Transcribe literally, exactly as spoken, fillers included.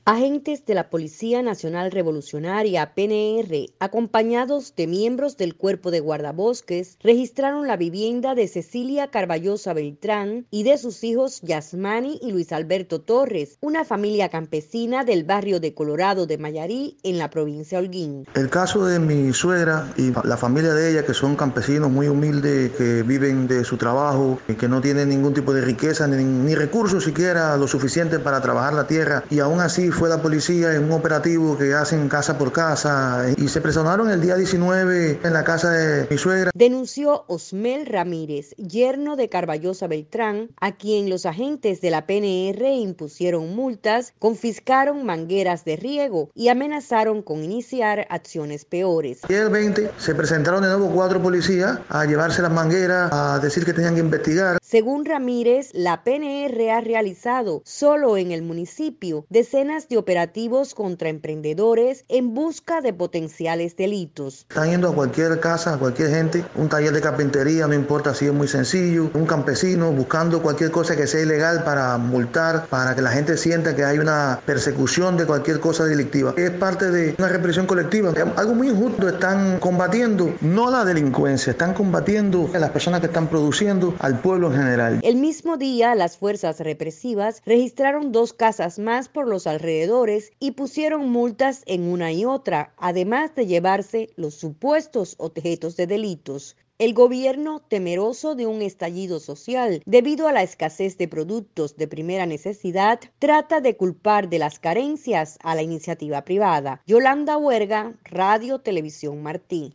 Agentes de la Policía Nacional Revolucionaria, P N R, acompañados de miembros del Cuerpo de Guardabosques, registraron la vivienda de Cecilia Carballosa Beltrán y de sus hijos Yasmani y Luis Alberto Torres, una familia campesina del barrio de Colorado de Mayarí, en la provincia de Holguín. El caso de mi suegra y la familia de ella, que son campesinos muy humildes, que viven de su trabajo, que no tienen ningún tipo de riqueza ni, ni recursos siquiera lo suficiente para trabajar la tierra, y aún así fue la policía en un operativo que hacen casa por casa y se personaron el día diecinueve en la casa de mi suegra. Denunció Osmel Ramírez, yerno de Carballosa Beltrán, a quien los agentes de la P N R impusieron multas, confiscaron mangueras de riego y amenazaron con iniciar acciones peores. Y el veinte se presentaron de nuevo cuatro policías a llevarse las mangueras, a decir que tenían que investigar. Según Ramírez, la P N R ha realizado solo en el municipio decenas de operativos contra emprendedores en busca de potenciales delitos. Están yendo a cualquier casa, a cualquier gente, un taller de carpintería, no importa si es muy sencillo, un campesino buscando cualquier cosa que sea ilegal para multar, para que la gente sienta que hay una persecución de cualquier cosa delictiva. Es parte de una represión colectiva, algo muy injusto. Están combatiendo no la delincuencia, están combatiendo a las personas que están produciendo, al pueblo en general. El mismo día, las fuerzas represivas registraron dos casas más por los alrededores y pusieron multas en una y otra, además de llevarse los supuestos objetos de delitos. El gobierno, temeroso de un estallido social debido a la escasez de productos de primera necesidad, trata de culpar de las carencias a la iniciativa privada. Yolanda Huerga, Radio Televisión Martí.